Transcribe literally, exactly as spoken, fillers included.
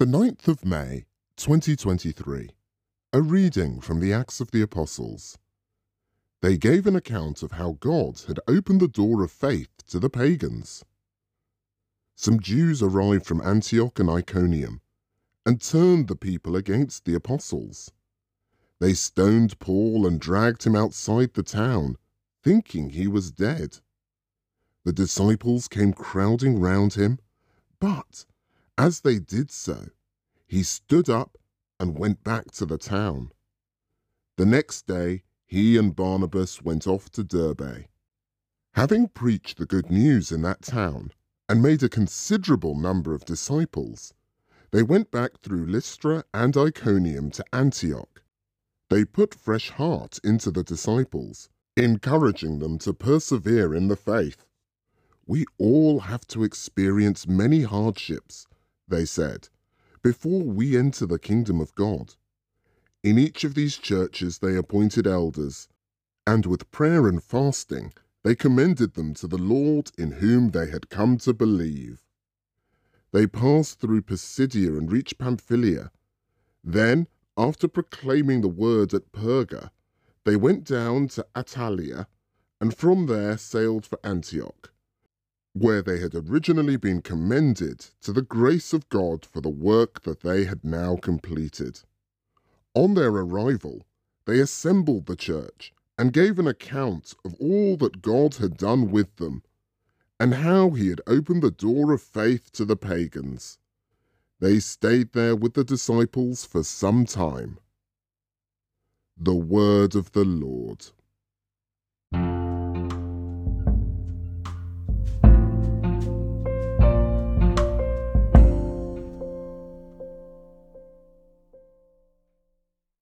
The ninth of May, twenty twenty-three. A reading from the Acts of the Apostles. They gave an account of how God had opened the door of faith to the pagans. Some Jews arrived from Antioch and Iconium and turned the people against the apostles. They stoned Paul and dragged him outside the town, thinking he was dead. The disciples came crowding round him, but as they did so, he stood up and went back to the town. The next day, he and Barnabas went off to Derbe. Having preached the good news in that town and made a considerable number of disciples, they went back through Lystra and Iconium to Antioch. They put fresh heart into the disciples, encouraging them to persevere in the faith. "We all have to experience many hardships," they said, "before we enter the kingdom of God." In each of these churches they appointed elders, and with prayer and fasting they commended them to the Lord in whom they had come to believe. They passed through Pisidia and reached Pamphylia. Then, after proclaiming the word at Perga, they went down to Attalia, and from there sailed for Antioch, where they had originally been commended to the grace of God for the work that they had now completed. On their arrival, they assembled the church and gave an account of all that God had done with them, and how he had opened the door of faith to the pagans. They stayed there with the disciples for some time. The word of the Lord.